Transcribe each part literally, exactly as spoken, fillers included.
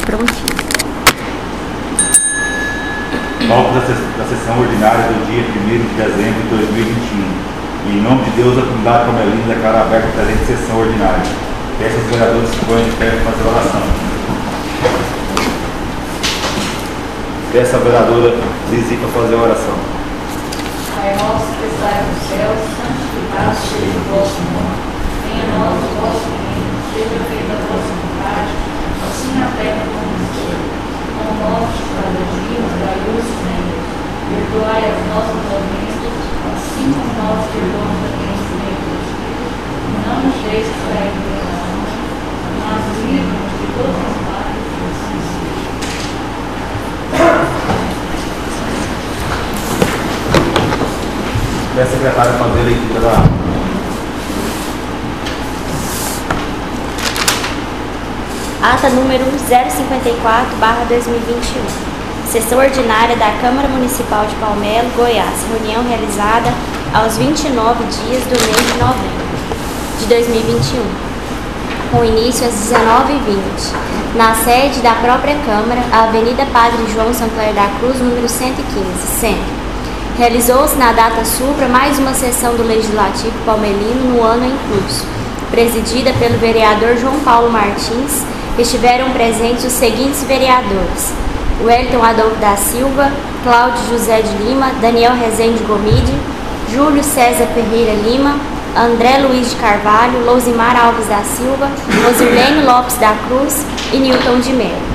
prontinho. Pauta da, da sessão ordinária do dia primeiro de dezembro de dois mil e vinte e um. Em nome de Deus, a comunidade Palmelina declara aberta a presente sessão ordinária. Peço aos vereadores que ponham de pé para fazer a oração. Peço à vereadora Zizi para fazer a oração. Pai nosso que estais nos céus, santificado seja o vosso nome. Venha a nós o vosso reino, seja feita a vossa vontade, assim na terra como no céu. O pão nosso de cada dia nos dai-nos sempre. Perdoai as nossas ofensas, assim como nós perdoamos a quem nos tem ofendido. E não nos deixes cair em tentação, mas livra-nos de todos os males, assim seja. Peço à secretária fazer a leitura da ata. Ata número zero cinquenta e quatro barra dois mil e vinte e um. Sessão ordinária da Câmara Municipal de Palmelo, Goiás. Reunião realizada aos vinte e nove dias do mês de novembro de dois mil e vinte e um. Com início às dezenove e vinte. Na sede da própria Câmara, a Avenida Padre João Sancler da Cruz, número cento e quinze, Centro. Realizou-se na data supra mais uma sessão do Legislativo Palmelino no ano em curso, presidida pelo vereador João Paulo Martins. Estiveram presentes os seguintes vereadores: Wellington Adolfo da Silva, Cláudio José de Lima, Daniel Rezende Gomide, Júlio César Ferreira Lima, André Luiz de Carvalho, Lousimar Alves da Silva, Rosilene Lopes da Cruz e Nilton de Mello.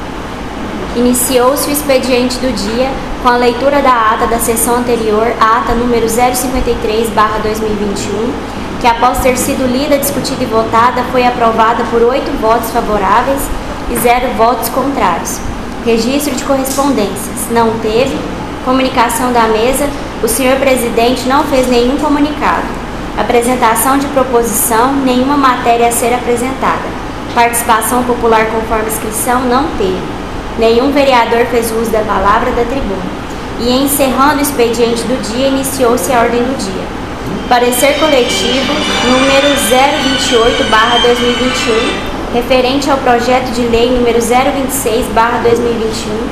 Iniciou-se o expediente do dia com a leitura da ata da sessão anterior, a ata número zero cinquenta e três barra dois mil e vinte e um, que após ter sido lida, discutida e votada, foi aprovada por oito votos favoráveis e zero votos contrários. Registro de correspondências. Não teve. Comunicação da mesa. O senhor presidente não fez nenhum comunicado. Apresentação de proposição. Nenhuma matéria a ser apresentada. Participação popular conforme inscrição. Não teve. Nenhum vereador fez uso da palavra da tribuna. E encerrando o expediente do dia, iniciou-se a ordem do dia. Parecer coletivo número zero vinte e oito barra dois mil e vinte e um, referente ao projeto de lei número zero vinte e seis barra dois mil e vinte e um,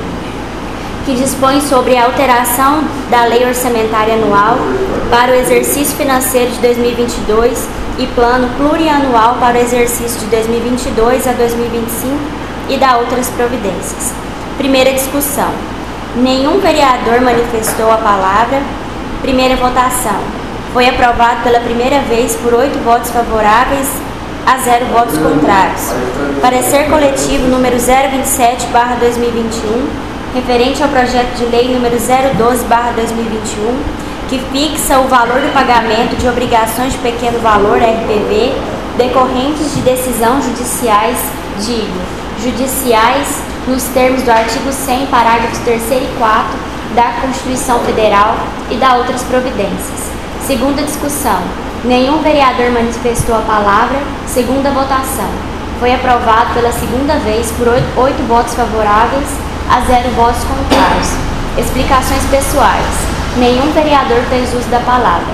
que dispõe sobre a alteração da lei orçamentária anual para o exercício financeiro de dois mil e vinte e dois e plano plurianual para o exercício de dois mil e vinte e dois a dois mil e vinte e cinco e da outras providências. Primeira discussão. Nenhum vereador manifestou a palavra. Primeira votação. Foi aprovado pela primeira vez por oito votos favoráveis a zero votos contrários. Parecer coletivo número zero vinte e sete barra dois mil e vinte e um, referente ao projeto de lei número zero doze barra dois mil e vinte e um, que fixa o valor do pagamento de obrigações de pequeno valor, R P V, decorrentes de decisão judiciais, digo, judiciais, nos termos do artigo cem, parágrafos terceiro e quarto da Constituição Federal e da outras providências. Segunda discussão. Nenhum vereador manifestou a palavra. Segunda votação. Foi aprovado pela segunda vez por oito votos favoráveis a zero votos contrários. Explicações pessoais. Nenhum vereador fez uso da palavra.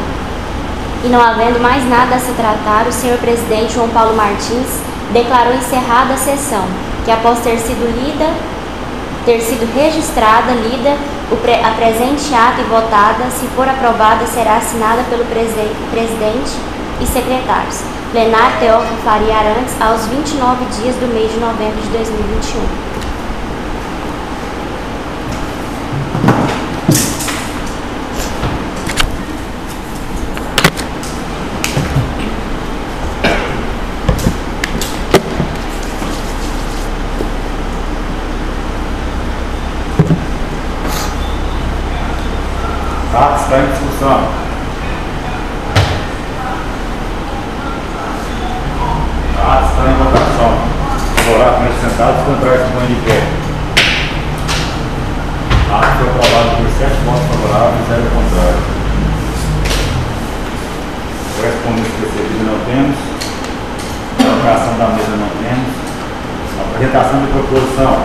E não havendo mais nada a se tratar, o senhor presidente João Paulo Martins declarou encerrada a sessão, que após ter sido lida, ter sido registrada, lida, o pre, a presente ata e votada, se for aprovada, será assinada pelo prese, presidente e secretários. Plenário Teófilo Faria Arantes, aos vinte e nove dias do mês de novembro de dois mil e vinte e um. Ato está em discussão. Ato está em votação. Favorável, sentados, contrários, põe de pé. Ato foi aprovado por sete votos favoráveis e zero contrários. Correspondência recebida não temos. Colocação da mesa não temos. Apresentação de proposição.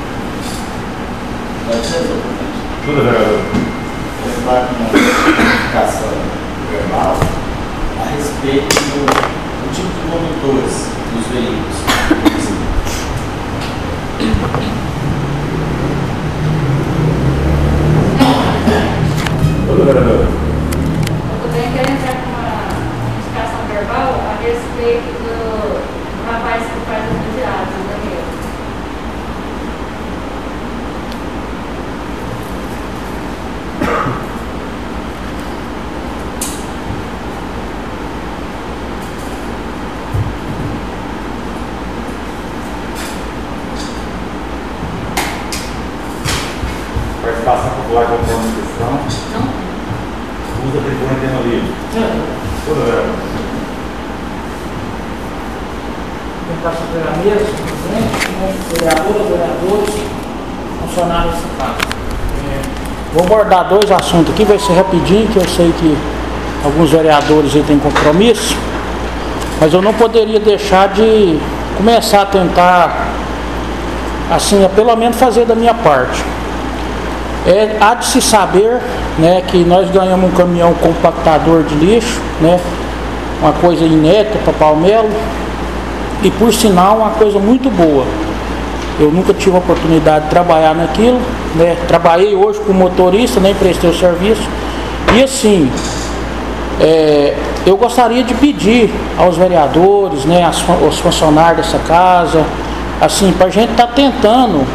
Tudo, vereador. Levar uma notificação verbal a respeito do, do tipo de condutores dos veículos. falar com a questão. Não. Usa a tribuna que tem no livro. Toda ela. Tentar sobre a mesa, presidente, vereadoras, vereadores, funcionários dessa casa. É, vou abordar dois assuntos aqui, vai ser rapidinho, que eu sei que alguns vereadores aí têm compromisso, mas eu não poderia deixar de começar a tentar, assim, é, pelo menos fazer da minha parte. É, há de se saber, né, que nós ganhamos um caminhão compactador de lixo, né, uma coisa inédita para Palmelo, e por sinal uma coisa muito boa. Eu nunca tive a oportunidade de trabalhar naquilo, né? Trabalhei hoje como motorista, nem prestei o serviço. E assim, é, eu gostaria de pedir aos vereadores, né, aos funcionários dessa casa, assim, para a gente estar tá tentando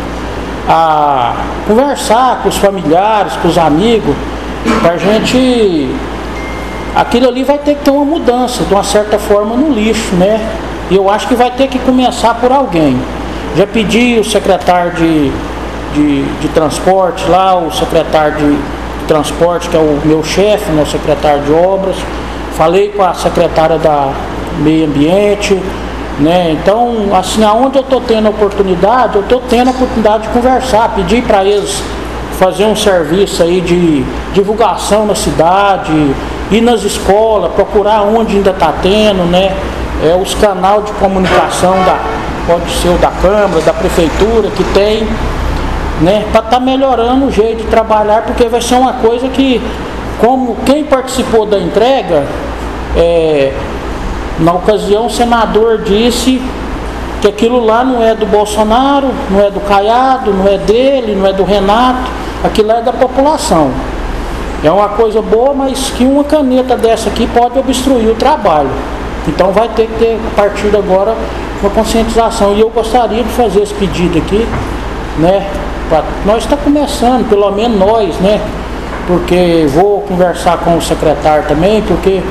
a conversar com os familiares, com os amigos, para a gente, aquilo ali vai ter que ter uma mudança, de uma certa forma, no lixo, né? E eu acho que vai ter que começar por alguém. Já pedi o secretário de, de, de transporte lá, o secretário de transporte, que é o meu chefe, né, o secretário de obras. Falei com a secretária da meio ambiente, né? Então, assim, aonde eu estou tendo a oportunidade, eu estou tendo a oportunidade de conversar, pedir para eles fazer um serviço aí de divulgação na cidade, ir nas escolas, procurar onde ainda está tendo, né? É, os canais de comunicação, da, pode ser o da Câmara, da Prefeitura, que tem, né, para estar tá melhorando o jeito de trabalhar, porque vai ser uma coisa que, como quem participou da entrega, é, na ocasião o senador disse que aquilo lá não é do Bolsonaro, não é do Caiado, não é dele, não é do Renato, aquilo é da população. É uma coisa boa, mas que uma caneta dessa aqui pode obstruir o trabalho. Então vai ter que ter, a partir de agora, uma conscientização. E eu gostaria de fazer esse pedido aqui, né? Pra, nós está começando, pelo menos nós, né? Porque vou conversar com o secretário também, porque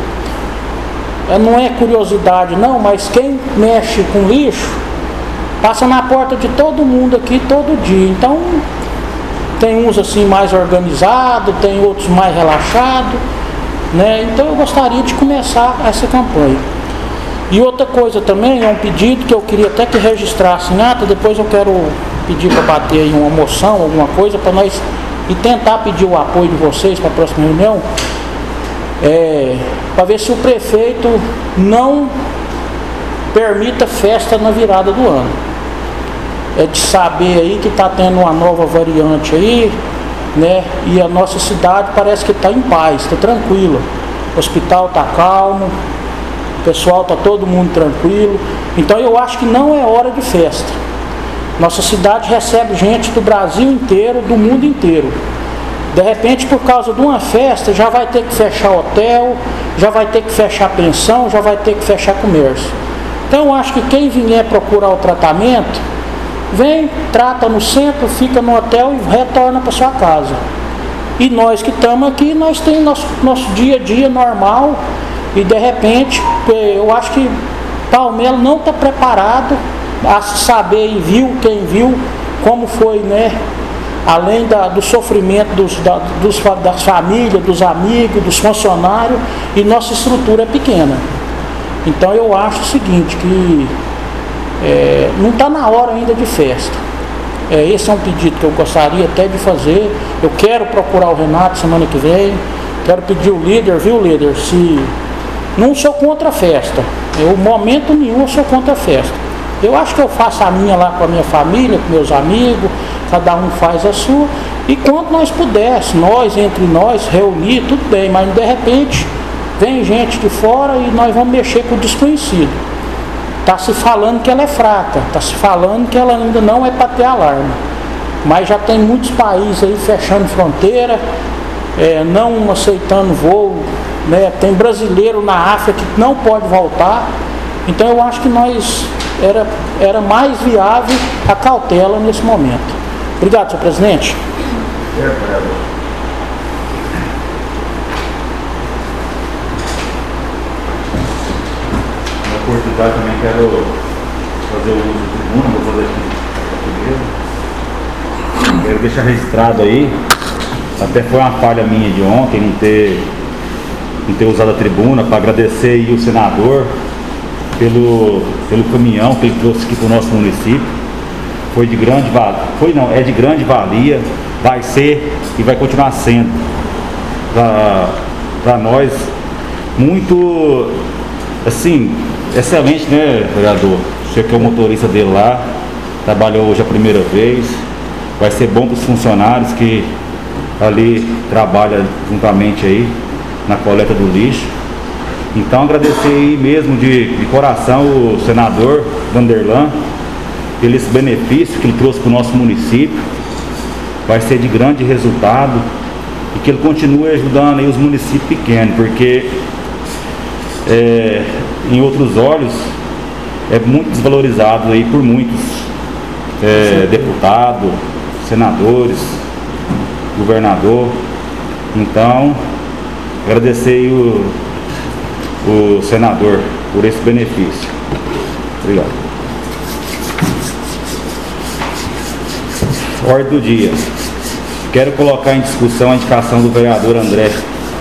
não é curiosidade não, mas quem mexe com lixo passa na porta de todo mundo aqui todo dia. Então tem uns assim mais organizados, tem outros mais relaxados, né? Então eu gostaria de começar essa campanha. E outra coisa também, é um pedido que eu queria até que registrasse em ata, depois eu quero pedir para bater aí uma moção, alguma coisa, para nós e tentar pedir o apoio de vocês para a próxima reunião, é, para ver se o prefeito não permita festa na virada do ano. É de saber aí que está tendo uma nova variante aí, né? E a nossa cidade parece que está em paz, está tranquila. O hospital está calmo, o pessoal está todo mundo tranquilo. Então eu acho que não é hora de festa. Nossa cidade recebe gente do Brasil inteiro, do mundo inteiro. De repente, por causa de uma festa, já vai ter que fechar hotel, já vai ter que fechar pensão, já vai ter que fechar comércio. Então eu acho que quem vier procurar o tratamento, vem, trata no centro, fica no hotel e retorna para sua casa. E nós que estamos aqui, nós temos nosso, nosso dia a dia normal. E de repente, eu acho que Palmelo não está preparado a saber, e viu, quem viu, como foi, né? Além da, do sofrimento dos, da, dos, das famílias, dos amigos, dos funcionários, e nossa estrutura é pequena. Então eu acho o seguinte, que é, não está na hora ainda de festa. É, esse é um pedido que eu gostaria até de fazer. Eu quero procurar o Renato semana que vem, quero pedir o líder, viu líder, se... Não sou contra a festa, eu, momento nenhum eu sou contra a festa. Eu acho que eu faço a minha lá com a minha família, com meus amigos, cada um faz a sua, e quando nós pudermos, nós, entre nós, reunir, tudo bem, mas de repente vem gente de fora e nós vamos mexer com o desconhecido. Está se falando que ela é fraca, está se falando que ela ainda não é para ter alarme, mas já tem muitos países aí fechando fronteira, é, não aceitando voo, né? Tem brasileiro na África que não pode voltar. Então eu acho que nós era, era mais viável a cautela nesse momento. Obrigado, senhor presidente. Na oportunidade também quero fazer o uso do tribuna, vou fazer aqui primeiro. Quero deixar registrado aí até foi uma falha minha de ontem não ter, não ter usado a tribuna, para agradecer aí o senador pelo, pelo caminhão que ele trouxe aqui para o nosso município. Foi de grande valia, foi não, é de grande valia, vai ser e vai continuar sendo para nós muito, assim, excelente, né, vereador? Você que é o motorista dele lá, trabalhou hoje a primeira vez, vai ser bom para os funcionários que ali trabalham juntamente aí na coleta do lixo. Então agradecer aí mesmo de, de coração o senador Vanderlan pelo esse benefício que ele trouxe para o nosso município. Vai ser de grande resultado e que ele continue ajudando aí os municípios pequenos, porque é, em outros olhos é muito desvalorizado aí por muitos é, deputados, senadores, governador. Então agradecer aí o, o senador por esse benefício. Obrigado. Ordem do dia. Quero colocar em discussão a indicação do vereador André.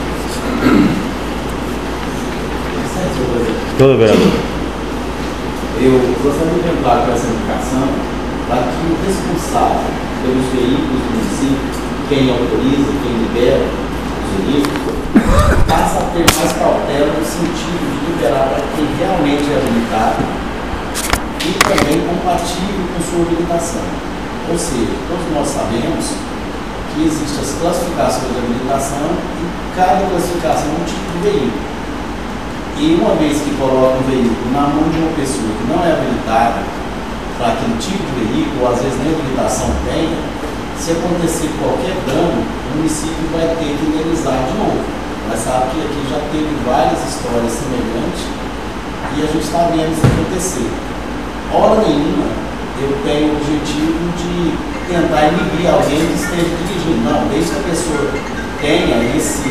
Todo vereador. Eu gostaria de lembrar com essa indicação para que o responsável pelos veículos do município, quem autoriza, quem libera os veículos, passa a ter mais cautela no sentido de liberar para quem realmente é habilitado e também compatível com sua habilitação. Ou seja, todos nós sabemos que existem as classificações de habilitação e cada classificação é um tipo de veículo. E uma vez que coloca um veículo na mão de uma pessoa que não é habilitada para aquele tipo de veículo, ou às vezes nem habilitação tem, se acontecer qualquer dano, o município vai ter que indenizar de novo. Mas sabe que aqui já teve várias histórias semelhantes e a gente está vendo isso acontecer. Hora nenhuma eu tenho o objetivo de tentar inibir alguém que esteja dirigindo. Não, desde que a pessoa tenha esse,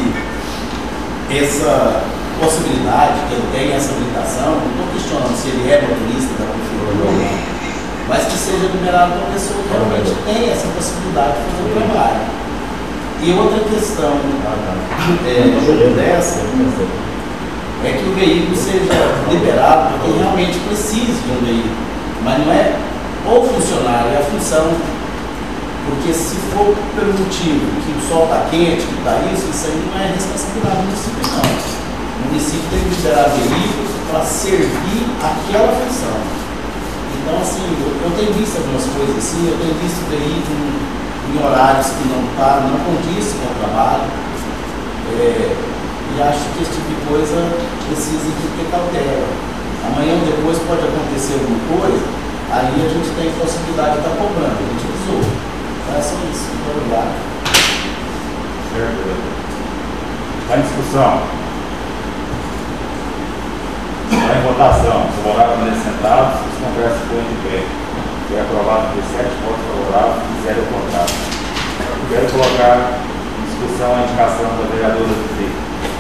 essa possibilidade, que ele tenha essa habilitação, não estou questionando se ele é motorista da prefeitura ou não, mas que seja liberado para uma pessoa que realmente tem essa possibilidade de fazer o trabalho. E outra questão é, dessa é que o veículo seja liberado para quem realmente precisa de um veículo, mas não é ou funcionário, é a função, porque se for pelo motivo que o sol está quente, que está isso, isso aí não é responsabilidade do município, não. O município tem que liberar veículos para servir aquela função. Então, assim, eu, eu tenho visto algumas coisas assim, eu tenho visto veículos em horários que não tá, não condiz com o trabalho, é, e acho que esse tipo de coisa precisa de ter cautela. Amanhã ou depois pode acontecer alguma coisa, aí a gente tem possibilidade de estar cobrando, a gente usou. Então é só isso, muito obrigado. Certo. Está em discussão. Está em votação. Se o horário não é sentado, os congressos põem de pé. Foi aprovado por sete votos favoráveis e zero contrários. Quero colocar em discussão a indicação da vereadora Zé.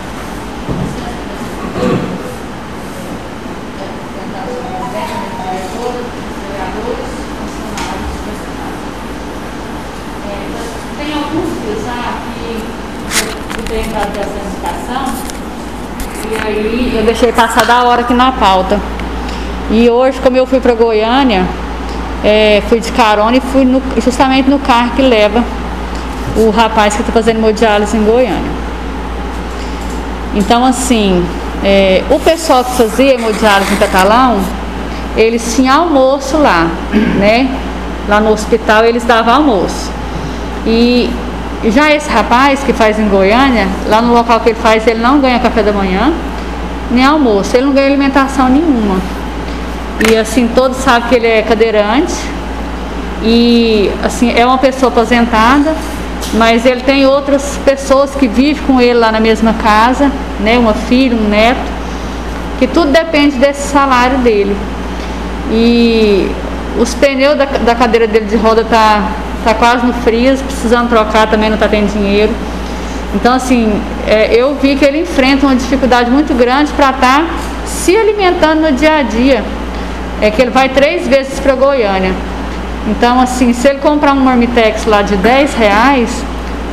Tem alguns dias já que eu tenho entrado dessa indicação e aí eu deixei passar da hora aqui na pauta. E hoje, como eu fui para Goiânia, é, fui de carona e fui no, justamente no carro que leva o rapaz que está fazendo hemodiálise em Goiânia. Então, assim, é, o pessoal que fazia hemodiálise em Catalão, eles tinham almoço lá, né? Lá no hospital eles davam almoço. E já esse rapaz que faz em Goiânia, lá no local que ele faz, ele não ganha café da manhã, nem almoço, ele não ganha alimentação nenhuma. E assim, todos sabem que ele é cadeirante e assim, é uma pessoa aposentada, mas ele tem outras pessoas que vivem com ele lá na mesma casa, né? Uma filha, um neto, que tudo depende desse salário dele. E os pneus da, da cadeira dele de roda tá, tá quase no freezer, precisando trocar, também não tá tendo dinheiro. Então assim, é, eu vi que ele enfrenta uma dificuldade muito grande para estar tá se alimentando no dia a dia. É que ele vai três vezes para Goiânia. Então assim, se ele comprar um marmitex lá de dez reais,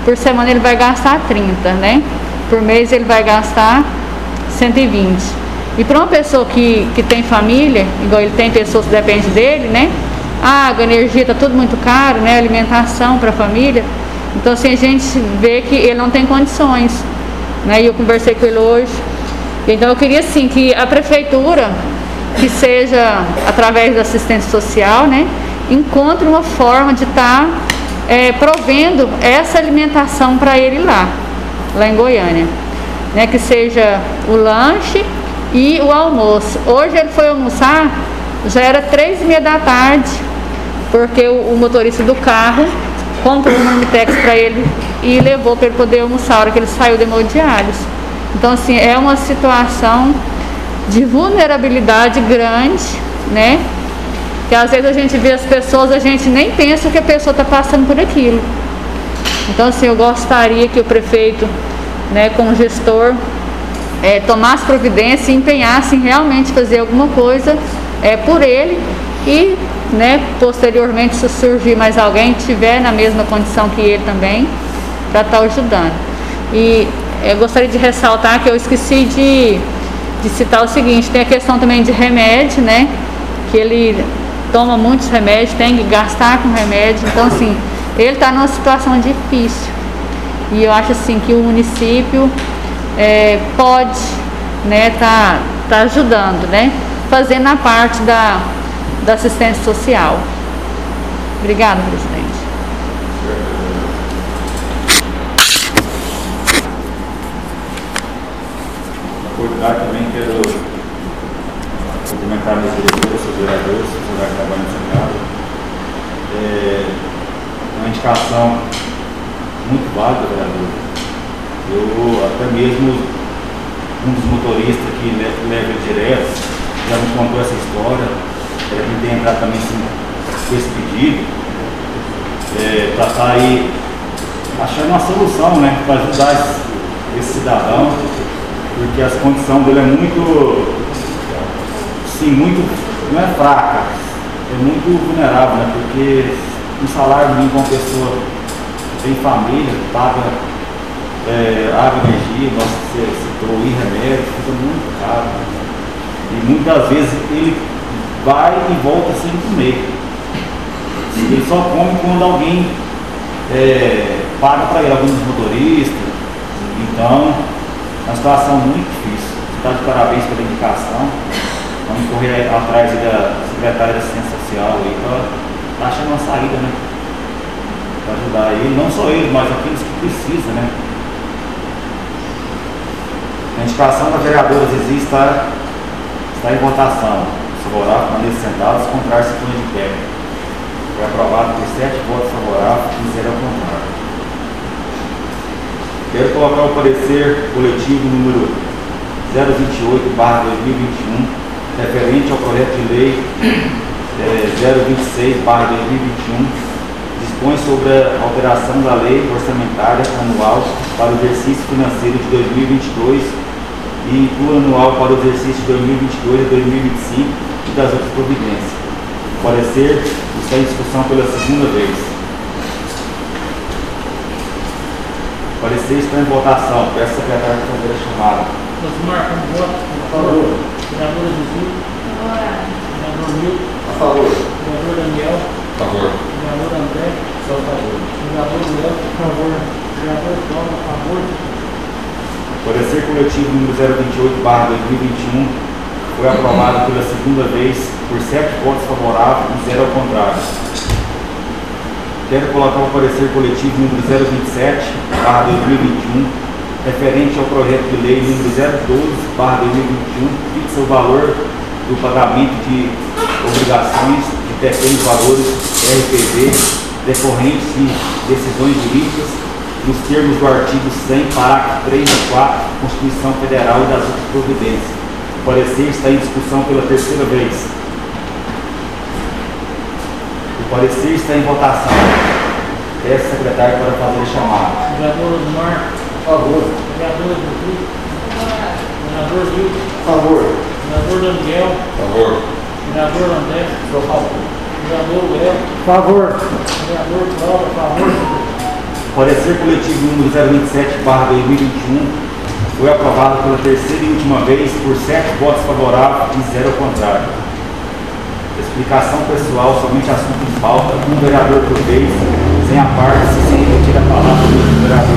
por semana ele vai gastar trinta, né? Por mês ele vai gastar cento e vinte. E para uma pessoa que, que tem família, igual ele tem pessoas que dependem dele, né? Água, energia, tá tudo muito caro, né? Alimentação para a família. Então assim, a gente vê que ele não tem condições, né? E eu conversei com ele hoje. Então eu queria assim que a prefeitura, que seja através da assistência social, né? Encontre uma forma de estar tá, é, provendo essa alimentação para ele lá, lá em Goiânia, né? Que seja o lanche e o almoço. Hoje ele foi almoçar, já era três e meia da tarde, porque o, o motorista do carro comprou um marmitex para ele e levou para ele poder almoçar a hora que ele saiu da hemodiálise. Então assim, é uma situação de vulnerabilidade grande, né? Que às vezes a gente vê as pessoas, a gente nem pensa que a pessoa está passando por aquilo. Então assim, eu gostaria que o prefeito, né, com o gestor, é, tomasse providência e empenhasse em realmente fazer alguma coisa é, por ele e, né, posteriormente, se surgir mais alguém que estiver na mesma condição que ele também, para estar ajudando. E eu gostaria de ressaltar que eu esqueci de, de citar o seguinte, tem a questão também de remédio, né, que ele toma muitos remédios, tem que gastar com remédio, então assim, ele está numa situação difícil. E eu acho assim que o município é, pode, né, tá, tá ajudando, né, fazendo a parte da, da assistência social. Obrigada, presidente. Na oportunidade também quero cumprimentar meus diretores, seus vereadores, seus vereadores que trabalham nessa casa. É uma indicação muito válida, vereador. Eu, até mesmo um dos motoristas que leva, leva ele direto, já me contou essa história, era que tem entrado também assim, com esse pedido, é, para estar aí achando uma solução, né, para ajudar esse, esse cidadão, porque as condições dele é muito, sim, muito, não é fraca, é muito vulnerável, né, porque um salário mínimo, uma pessoa tem família, paga é, água, energia, nossa, você citou, e remédio, fica muito caro. E muitas vezes ele vai e volta sem comer. Ele só come quando alguém é, paga para ele, alguns motoristas. Então, é uma situação muito difícil. Está de parabéns pela indicação. Vamos correr atrás da secretária da Assistência Social aí para achar uma saída, né? Para ajudar ele, não só ele, mas aqueles que precisam, né? A indicação da vereadora Zizi está, está em votação. Favorável, maneira sentados, contrário, se põe de pé. Foi aprovado por sete votos favoráveis e zero ao contrário. Quero colocar o parecer coletivo número zero vinte e oito barra dois mil e vinte e um, referente ao projeto de lei é, zero vinte e seis barra dois mil e vinte e um, dispõe sobre a alteração da lei orçamentária anual para o exercício financeiro de dois mil e vinte e dois e plurianual para o exercício de dois mil e vinte e dois a dois mil e vinte e cinco e das outras providências. O parecer está em discussão pela segunda vez. O parecer está em votação. Peço ao secretário de fazer a chamada. Osmar, como voto? A favor. Vereador Zizi? Vereador Milton? A favor. Vereador Daniel? A favor. Vereador André? Sou a favor. Vereador Léo? A favor. Vereador Tom? A favor. Parecer coletivo número zero vinte e oito barra dois mil e vinte e um foi aprovado pela segunda vez por sete votos favoráveis e zero ao contrário. Quero colocar o parecer coletivo número zero vinte e sete barra dois mil e vinte e um referente ao projeto de lei número zero doze barra dois mil e vinte e um que fixa o valor do pagamento de obrigações de pequenos valores R P V decorrentes de decisões jurídicas nos termos do artigo cem, parágrafo três e quatro da Constituição Federal e das outras providências. O parecer está em discussão pela terceira vez. O parecer está em votação. Peço ao secretário para fazer a chamada. Vereador Osmar? A favor. Vereador Zizi? Vereador Milton? A favor. Vereador Daniel? A favor. Vereador André? Sou a favor. Vereador Léo? Favor. Vereador Cláudio? A favor. parecer coletivo número zero vinte e sete barra dois mil e vinte e um foi aprovado pela terceira e última vez por sete votos favoráveis e zero contrário. Explicação pessoal, somente assunto de pauta, um vereador por vez, sem a parte, se sem repetir a palavra do vereador.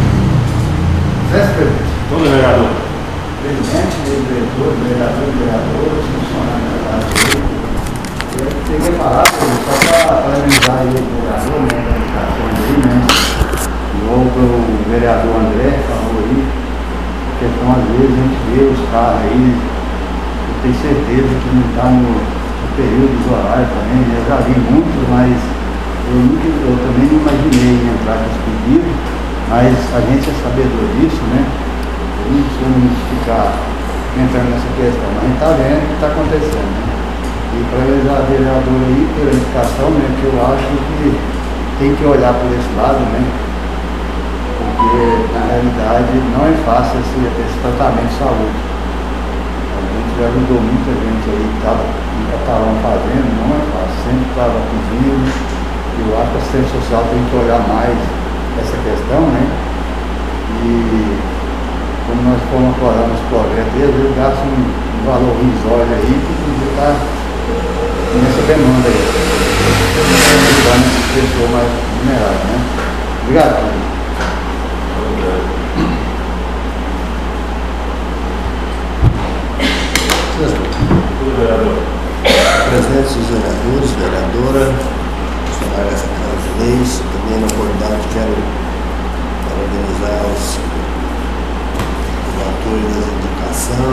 Todo vereador. Presidente, diretor, vereador, vereador, funcionário da casa. Eu peguei a palavra só para parabenizar aí o vereador, né, da indicação aí, né. Igual o vereador André falou aí, a questão às vezes a gente vê os caras aí, eu tenho certeza que não está no, no período dos horários também, eu já vi muitos, mas eu, nunca, eu também não imaginei entrar com esse pedido, mas a gente é sabedor disso, né. Eu não preciso ficar entrando nessa questão, mas a gente está vendo o que está acontecendo, né? E parabenizar a vereadora aí pela indicação, né? Que eu acho que tem que olhar por esse lado, né? Porque na realidade não é fácil esse, esse tratamento de saúde. A gente já ajudou muita gente aí que estava em Catalão fazendo, não é fácil, sempre estava pedindo. Eu acho que a assistência social tem que olhar mais essa questão, né? E como nós fomos aprovando os projetos, às vezes gasta um, um valor risório aí que podia estar nessa demanda aí. Ajudando essas pessoas mais vulneráveis, né? Obrigado, Tony. Presentes os vereadores, vereadora, funcionários dessa Câmara de Leis, também na oportunidade quero parabenizar os autores da educação,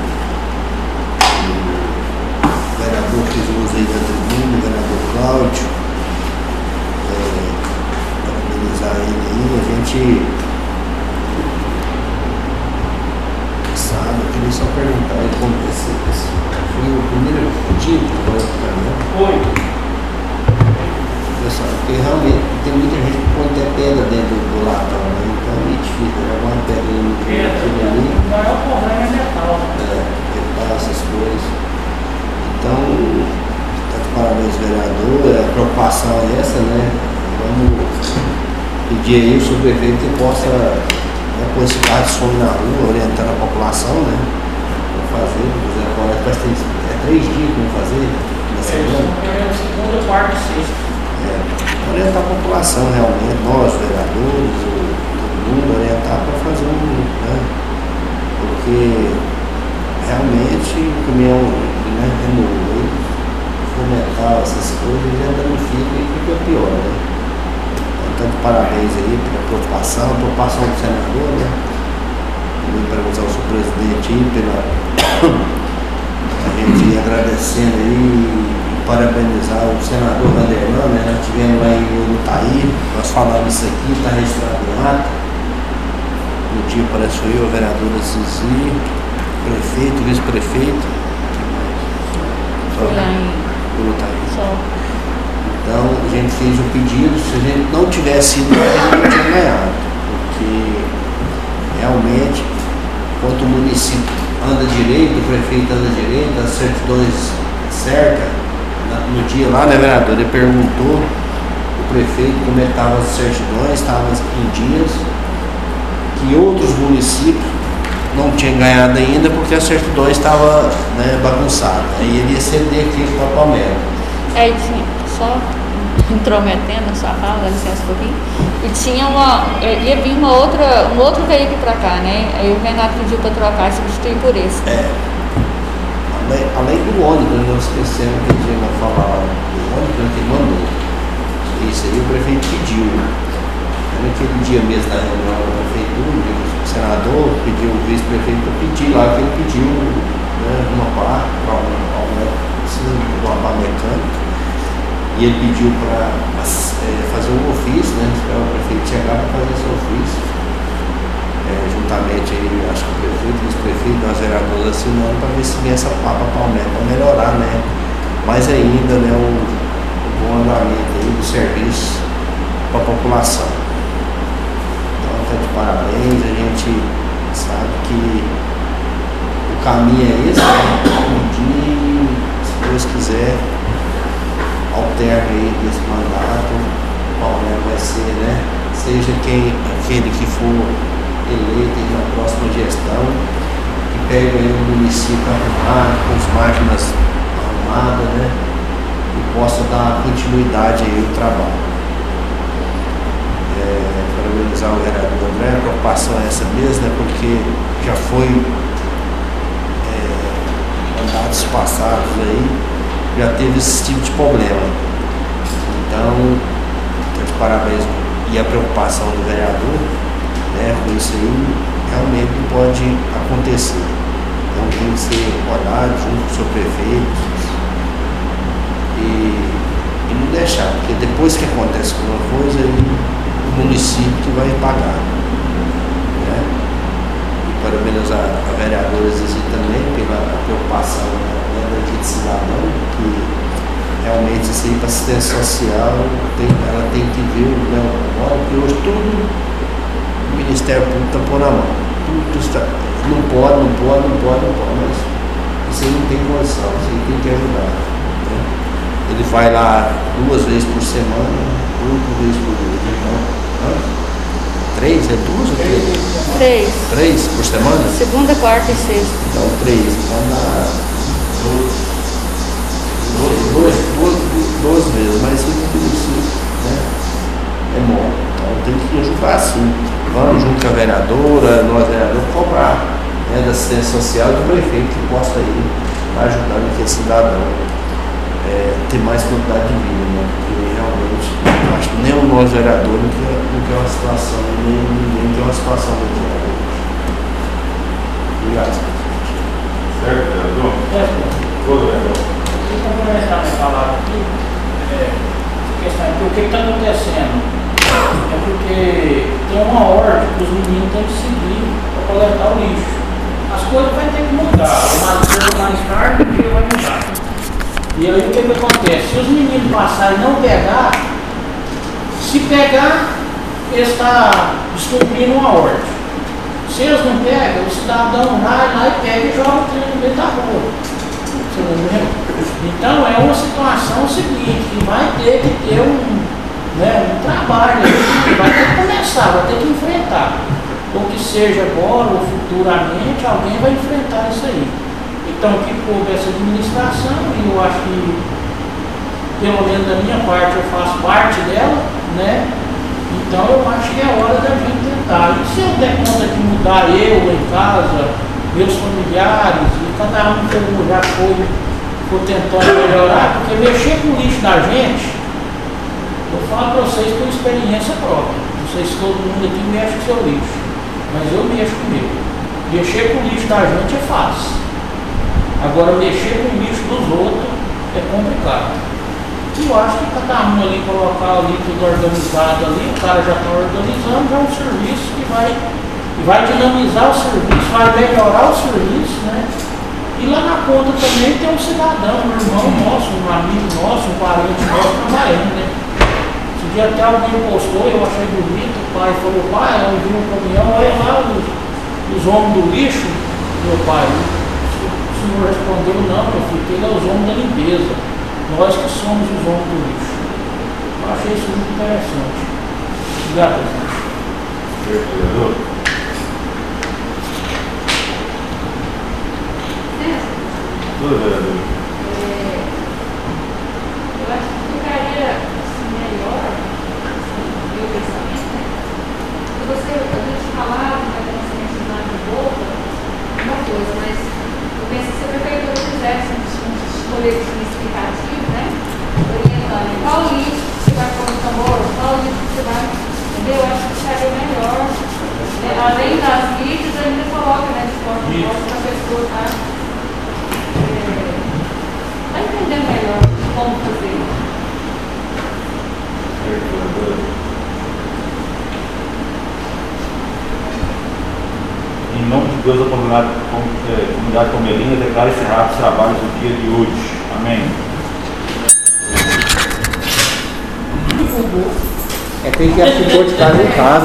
o vereador que fez uso aí da tribuna, o vereador Cláudio, é, parabenizar ele aí, a gente sabe, eu queria só perguntar aí como esse, esse foi o primeiro pedido que foi né? Foi. Pessoal, porque realmente tem muita gente que põe até pedra dentro do latão, né? Então é meio difícil, né? Uma pedra no É, ali. o maior problema é metal. É, metal, essas coisas. Então, tá de parabéns, vereador, a preocupação é essa, né? Vamos pedir aí o subprefeito que possa né, pôr esse carro de som na rua, orientando a população, né? Vamos fazer, fazer agora, parece que é três dias que vamos fazer na semana. É, segunda, quarta e sexta. É, orientar a população realmente, nós, vereadores, o, todo mundo, orientar para fazer um, né, porque realmente o caminhão né, remove, fomentar essas coisas já danifica e fica pior, né? Então, de parabéns aí pela preocupação, a preocupação do senador, né? Também parabenizar o seu presidente aí pela a gente ir agradecendo aí. Parabenizar o senador Vanderlan, né? Nós tivemos lá em Urutaí, nós falamos isso aqui, está registrado em ata. No dia apareceu eu, a vereadora Zizi, prefeito, vice-prefeito. Foi lá em Urutaí. Só. Então a gente fez o pedido, se a gente não tivesse ido lá, a gente não tinha ganhado. Porque realmente, enquanto o município anda direito, o prefeito anda direito, as certidões certas. No dia lá, né, vereador, ele perguntou o prefeito como é que estavam as certidões, estavam em dias, que outros municípios não tinham ganhado ainda porque as certidões estavam né, bagunçadas. Aí ele ia ceder aqui para a Palmeira. É, e tinha, só intrometendo a sua fala, dá licença um pouquinho, e tinha uma, ia vir uma outra, um outro veículo para cá, né? Aí o Renato pediu para trocar e substituir por esse. É. Além do ônibus, nós esquecemos que ele ia falar do ônibus que ele mandou. Isso aí o prefeito pediu. Naquele dia mesmo na reunião da prefeitura, o senador pediu o vice-prefeito para pedir lá, que ele pediu né, uma pá, precisa de uma pá mecânica. E ele pediu para é, fazer um ofício, né? Esperar o prefeito chegar para fazer esse ofício. É, juntamente aí, acho que o prefeito, o vice-prefeito, nós vereadores assinando para ver se vem essa papa Palmeira, para melhorar, né? Mais ainda, né, o, o bom andamento aí do serviço para a população. Então, tá de parabéns, a gente sabe que o caminho é esse, né? Um dia, se Deus quiser, ao término aí desse mandato, o Palmeira vai ser, né, seja quem, aquele que for eleito aí na próxima gestão, que pegue aí o município arrumado, com as máquinas arrumadas, né? E possa dar continuidade aí ao trabalho. É, parabenizar o vereador André, a preocupação é essa mesmo, né? Porque já foi é, mandatos passados aí, já teve esse tipo de problema. Então, de parabéns e a preocupação do vereador, né, com isso aí, realmente não pode acontecer. Então tem que ser olhado junto com o seu prefeito e, e não deixar, porque depois que acontece alguma coisa, aí, o município que vai pagar. Né? E parabenizar a vereadora Zizi também pela preocupação, né, daquele cidadão que realmente isso aí para assistência social, tem, ela tem que ver, né, agora, porque hoje tudo o Ministério Público está pondo na mão. Tudo está, não pode, não pode, não pode, não pode, mas isso aí não tem condição, isso aí tem que ajudar. Né? Ele vai lá duas vezes por semana, oito vezes por dia. Então, né? Três? É duas ou três? Três. Três por semana? Segunda, quarta e sexta. Então, três. Então dá doze. Dois, dois, dois meses, mas isso né, é bom. Então tem que ajudar sim. Vamos junto com a vereadora, nós vereadores, cobrar, né, da assistência social do prefeito que possa ir ajudando aquele cidadão é, ter mais quantidade de vida, né? Porque realmente acho que nem o nós vereador não quer, não quer uma situação, nem ninguém quer uma situação muito boa. Obrigado. Certo, vereador? Todo vereador. Eu vou complementar minha palavra aqui, é, questão, porque o que está acontecendo é porque tem uma ordem que os meninos têm que seguir para coletar o lixo. As coisas vão ter que mudar, mais cedo ou mais tarde, o dia vai mudar. E aí o que, que acontece? Se os meninos passarem e não pegar, se pegar, eles estão descumprindo uma ordem. Se eles não pegam, o cidadão vai lá e pega e joga o trem no meio da rua. Então é uma situação seguinte, que vai ter que ter um, né, um trabalho, vai ter que começar, vai ter que enfrentar. Ou que seja agora ou futuramente, alguém vai enfrentar isso aí. Então que coube essa administração, e eu acho que, pelo menos da minha parte, eu faço parte dela, né? Então eu acho que é hora da gente tentar. E se eu der conta de mudar eu em casa, meus familiares, e cada um como já foi, foi tentando melhorar, porque mexer com o lixo da gente, eu falo para vocês por experiência própria. Não sei se todo mundo aqui mexe com o seu lixo, mas eu mexo com o meu. Mexer com o lixo da gente é fácil. Agora mexer com o lixo dos outros é complicado. E eu acho que cada um ali colocar ali tudo organizado ali, o cara já está organizando, já é um serviço que vai. vai dinamizar o serviço, vai melhorar o serviço, né? E lá na ponta também tem um cidadão, um irmão nosso, um amigo nosso, um parente nosso trabalhando, né? Esse dia até alguém postou, eu achei bonito, o pai falou, pai, eu vi um caminhão, olha lá os, os homens do lixo, meu pai. O senhor respondeu, não, meu filho, ele é os homens da limpeza, nós que somos os homens do lixo. Eu achei isso muito interessante. Obrigado, vereador. Tudo, vereador. É, eu acho que ficaria assim, melhor, assim, meu pensamento, né? Se você, a gente falava, vai ter uma ensinar de boca, uma coisa, mas eu penso que se a prefeitura fizesse uns, uns coletes explicativos, né? Orientando qual lixo você vai pôr no tambor, qual lixo você vai, entendeu? Eu acho que ficaria melhor. Né? Além das mídias, ainda coloca, né, de forma para a pessoa, tá? Está entendendo melhor como fazer. Em nome de Deus, a comunidade, a comunidade Palmeirinha declara encerrados os trabalhos do dia de hoje. Amém. É, tem que assistir de casa em casa.